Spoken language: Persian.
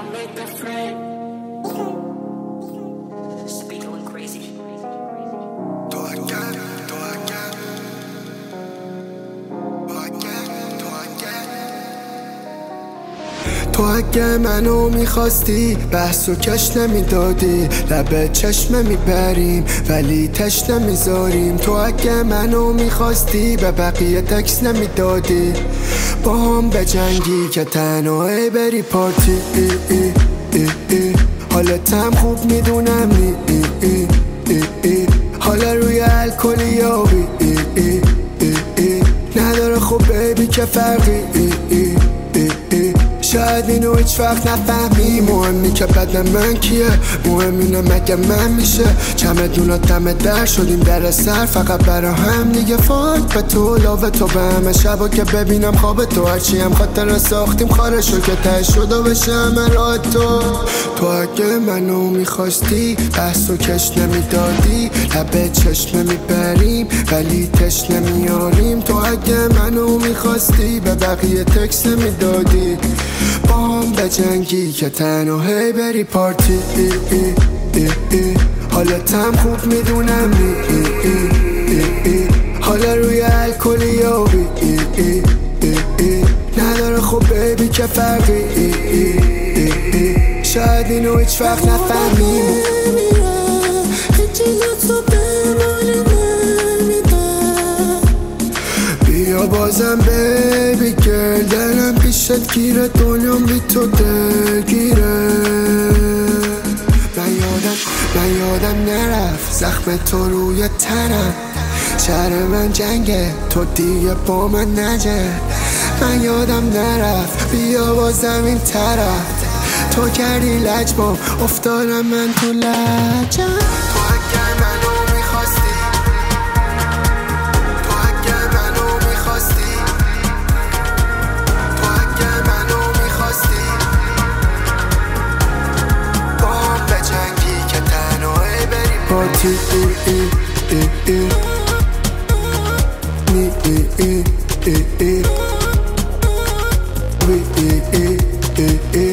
don't make a friend. Speak going crazy. تو اگه منو میخواستی بحث و کش نمیدادی، لب چشم میبریم ولی تش نمیذاریم. تو اگه منو میخواستی به بقیه تکس نمیدادی، با هم به جنگی که تنهایی بری پارتی. حالتم خوب میدونم حالا روی الکلی یابی نداره خب بیبی که فرقی شاید اینو هیچ وقت نفهمی. مهمی که بدن من کیه، مهم اینه مگه من میشه. چمدونا دم در شدیم در سر فقط برا هم دیگه. فاک به تو لاوه تو به همه شبا که ببینم خواب تو، هرچی هم خاطر ساختیم خارشو که ته شد و بشه همه راه تو اگه منو میخواستی بحث و کش نمیدادی، لب چشم میبریم ولی تش نمیاریم. تو اگه منو میخواستی به بقیه تکس نمیدادی، با هم به جنگی که تنهایی بری پارتی. حالتم خوب میدونم حالا روی الکلی یابی نداره خب بیبی که فرقی شاید اینو هیچ وقت نفهمیم. بیا بازم بیبی گرل، دلم پیشت گیره دنیام بی تو دلگیره. من یادم نرفت زخم تو روی تنم، شهر من جنگه تو دیگه با من نجه. من یادم نرفت بیا بازم این طرف، تو کردی لجبام افتادم من تو لجم. تو اگه منو میخواستی، تو اگه منو میخواستی، تو اگه منو میخواستی، با هم به جنگی که تنهایی بری پارتی. We